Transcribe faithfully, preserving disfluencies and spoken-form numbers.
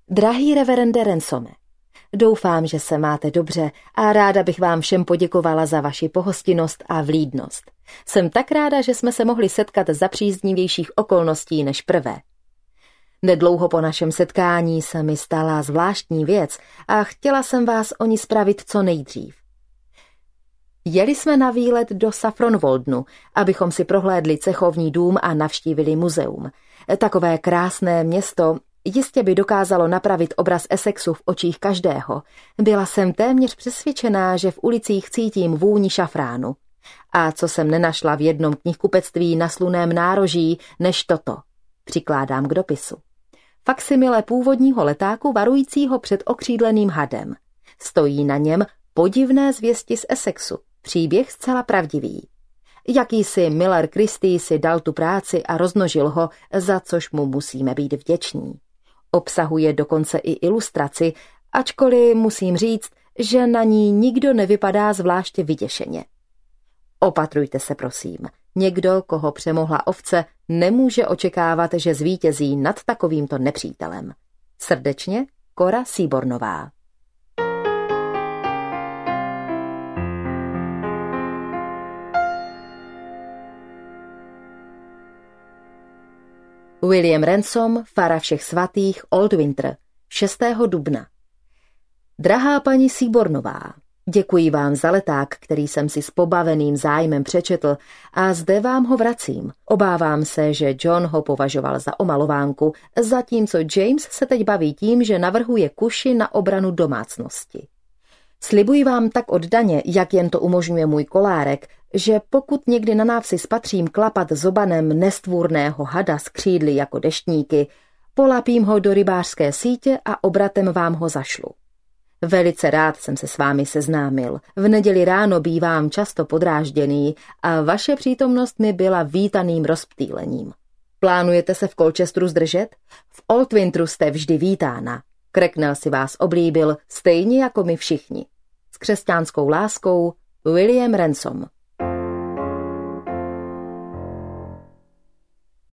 Drahý reverende Ransome, doufám, že se máte dobře a ráda bych vám všem poděkovala za vaši pohostinnost a vlídnost. Jsem tak ráda, že jsme se mohli setkat za příznivějších okolností než prvé. Nedlouho po našem setkání se mi stala zvláštní věc a chtěla jsem vás o ní spravit co nejdřív. Jeli jsme na výlet do Saffronwaldnu, abychom si prohlédli cechovní dům a navštívili muzeum. Takové krásné město jistě by dokázalo napravit obraz Essexu v očích každého. Byla jsem téměř přesvědčená, že v ulicích cítím vůni šafránu. A co jsem nenašla v jednom knihkupectví na Slunném nároží, než toto. Přikládám k dopisu. Faksimile původního letáku varujícího před okřídleným hadem. Stojí na něm podivné zvěsti z Essexu. Příběh zcela pravdivý. Jakýsi Miller Christie si dal tu práci a rozmnožil ho, za což mu musíme být vděční. Obsahuje dokonce i ilustraci, ačkoliv musím říct, že na ní nikdo nevypadá zvláště vyděšeně. Opatrujte se, prosím. Někdo, koho přemohla ovce, nemůže očekávat, že zvítězí nad takovýmto nepřítelem. Srdečně, Cora Seabornová. William Ransome, fara všech svatých, Old Winter, šestého dubna. Drahá paní Seabornová, děkuji vám za leták, který jsem si s pobaveným zájmem přečetl a zde vám ho vracím. Obávám se, že John ho považoval za omalovánku, zatímco James se teď baví tím, že navrhuje kuši na obranu domácnosti. Slibuji vám tak oddaně, jak jen to umožňuje můj kolárek, že pokud někdy na návsi spatřím klapat zobanem nestvůrného hada s křídly jako deštníky, polapím ho do rybářské sítě a obratem vám ho zašlu. Velice rád jsem se s vámi seznámil. V neděli ráno bývám často podrážděný a vaše přítomnost mi byla vítaným rozptýlením. Plánujete se v Colchesteru zdržet? V Old Winteru jste vždy vítána. Cracknell si vás oblíbil, stejně jako my všichni. S křesťanskou láskou, William Ransome.